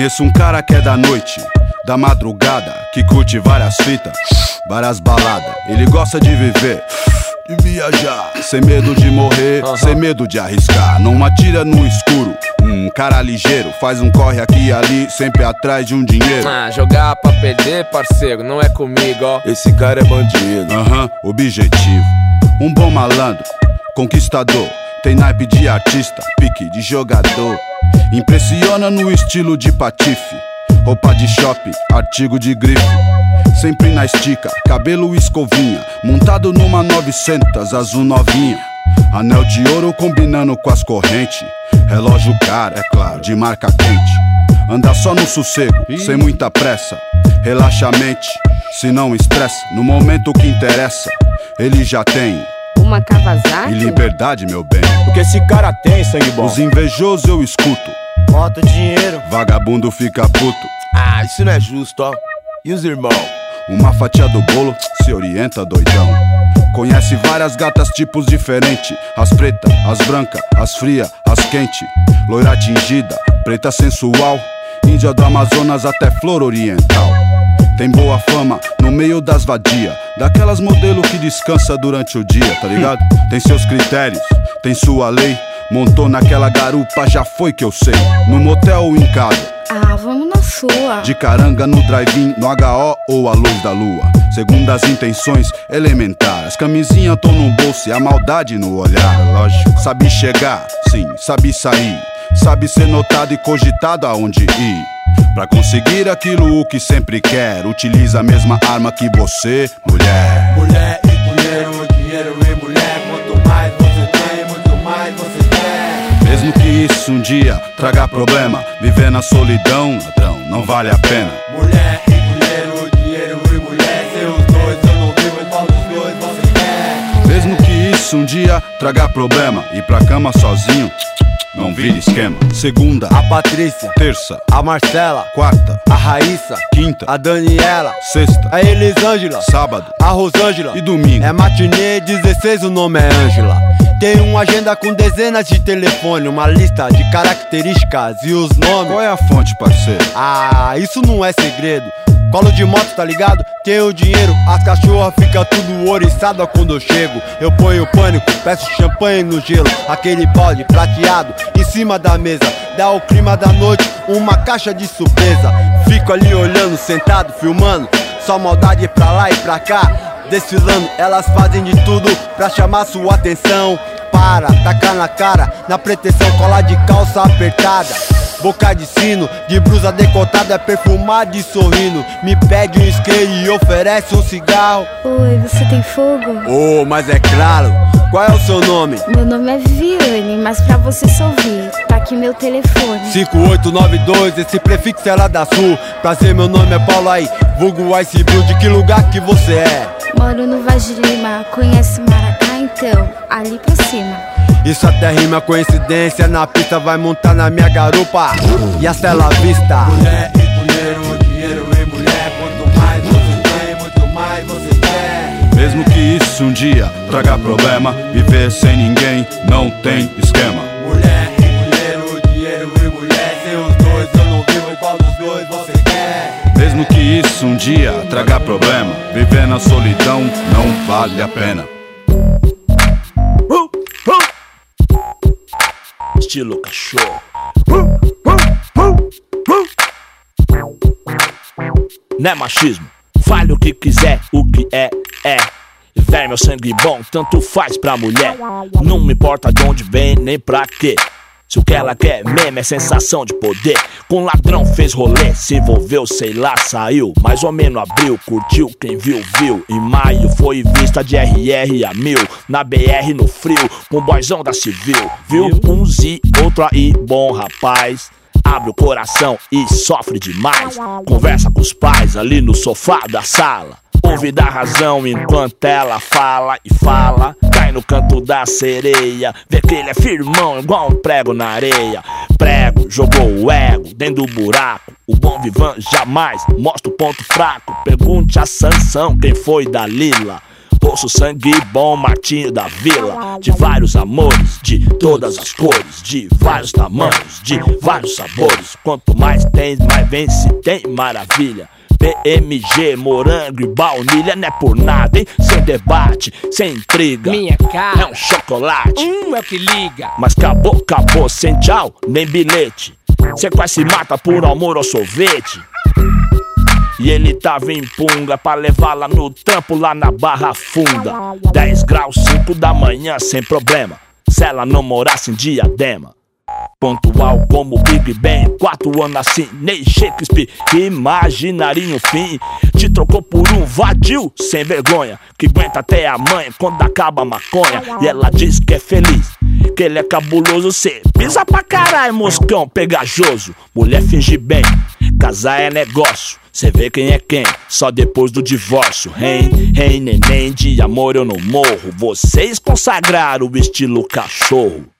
Conheço um cara que é da noite, da madrugada, que curte várias fitas, várias baladas. Ele gosta de viver, de viajar, sem medo de morrer, sem medo de arriscar. Não atira no escuro, um cara ligeiro, faz um corre aqui e ali, sempre atrás de um dinheiro. Jogar pra perder, parceiro, não é comigo, ó. Esse cara é bandido. Objetivo, um bom malandro, conquistador, tem naipe de artista, pique de jogador. Impressiona no estilo de patife, roupa de shopping, artigo de grife. Sempre na estica, cabelo escovinha, montado numa 900 azul novinha. Anel de ouro combinando com as correntes, relógio caro, é claro, de marca quente. Anda só no sossego, sem muita pressa, relaxa a mente, se não estressa. No momento que interessa, ele já tem uma Kawasaki e liberdade, meu bem. O que esse cara tem, sangue bom? Os invejosos eu escuto, bota dinheiro, vagabundo fica puto. Isso não é justo, ó. E os irmãos? Uma fatia do bolo, se orienta, doidão. Conhece várias gatas, tipos diferentes. As pretas, as brancas, as frias, as quentes. Loira tingida, preta sensual, índia do Amazonas até flor oriental. Tem boa fama no meio das vadias, daquelas modelo que descansa durante o dia, tá ligado? Tem seus critérios, tem sua lei. Montou naquela garupa, já foi que eu sei. No motel ou em casa, vamos na sua. de caranga no drive-in, no HO ou a luz da lua. Segundo as intenções elementares, as camisinhas tão no bolso e a maldade no olhar. Lógico, sabe chegar, sim, sabe sair, sabe ser notado e cogitado aonde ir. Pra conseguir aquilo o que sempre quer, utiliza a mesma arma que você, mulher. Mulher e dinheiro, dinheiro e mulher. Quanto mais você tem, muito mais você quer. Mesmo que isso um dia traga problema, viver na solidão, ladrão, não vale a pena. Mulher e dinheiro, dinheiro e mulher. Seus dois eu não vivo, e qual dos dois você quer? Mesmo que isso um dia traga problema, ir pra cama sozinho, não vira esquema. Segunda, A Patrícia, terça, a Marcela, quarta, a Raíssa, quinta, a Daniela, sexta, a Elisângela, sábado a Rosângela e domingo. É matinê 16, o nome é Ângela. Tem uma agenda com dezenas de telefone, uma lista de características e os nomes. Qual é a fonte, parceiro? Isso não é segredo. Colo de moto, tá ligado? Tenho dinheiro, as cachorras ficam tudo oriçada quando eu chego. Eu ponho pânico, peço champanhe no gelo, aquele balde prateado em cima da mesa. Dá o clima da noite, uma caixa de surpresa. Fico ali olhando, sentado, filmando, só maldade pra lá e pra cá. Desfilando, elas fazem de tudo pra chamar sua atenção. Para, tacar na cara, na pretensão, colar de calça apertada, boca de sino, de blusa decotada, perfumada e sorrindo. Me pede um isqueiro e oferece um cigarro. Oi, você tem fogo? Mas é claro. Qual é o seu nome? Meu nome é Viviane, mas pra você só ouvir, tá aqui meu telefone. 5892, esse prefixo é lá da Sul. Prazer, meu nome é Paulo aí, vulgo Ice Blue. De que lugar que você é? Moro no Vaz de Lima, conhece Maracá então? Ali pra cima. Isso até rima coincidência, na pista vai montar na minha garupa. E hasta la vista. Mulher e dinheiro, dinheiro e mulher. Quanto mais você tem, muito mais você quer. Mesmo que isso um dia traga problema, viver sem ninguém não tem esquema. Mulher e dinheiro, dinheiro e mulher. Seus dois eu não vivo, e qual dos dois você quer? Mesmo que isso um dia traga problema, viver na solidão não vale a pena. Estilo cachorro. Não é machismo, fale o que quiser, o que é. Véi, meu sangue bom, tanto faz pra mulher. Não me importa de onde vem, nem pra quê. Se o que ela quer mesmo é sensação de poder. Com ladrão fez rolê, se envolveu, sei lá, saiu. Mais ou menos abril, curtiu, quem viu, viu. Em maio foi vista de RR a 1000. Na BR no frio, com o boyzão da civil. Viu? Uns e outro aí, bom rapaz. Abre o coração e sofre demais. Conversa com os pais ali no sofá da sala. Ouve da razão enquanto ela fala e fala. Cai no canto da sereia, vê que ele é firmão igual um prego na areia. Prego, jogou o ego dentro do buraco. O bom vivan jamais mostra o ponto fraco. Pergunte a Sansão quem foi Dalila. poço, sangue bom, Martinho da Vila. De vários amores, de todas as cores, de vários tamanhos, de vários sabores. Quanto mais tem, mais vence, tem maravilha. PMG, morango e baunilha, não é por nada, hein? Sem debate, sem intriga. Minha cara é um chocolate, é o que liga. mas acabou, acabou, sem tchau, nem bilhete. Cê quase se mata por amor ao sorvete. E ele tava em punga pra levar lá no trampo, lá na Barra Funda. 10 graus, 5 da manhã, sem problema, se ela não morasse em Diadema. Pontual como Big Ben, 4 anos assim, nem Shakespeare imaginaria o fim. Te trocou por um vadio sem vergonha, que aguenta até amanhã quando acaba a maconha. E ela diz que é feliz, que ele é cabuloso. Cê pisa pra caralho, moscão pegajoso. Mulher finge bem, casar é negócio. Cê vê quem é quem, só depois do divórcio. Rei, neném, de amor eu não morro. Vocês consagraram o estilo cachorro.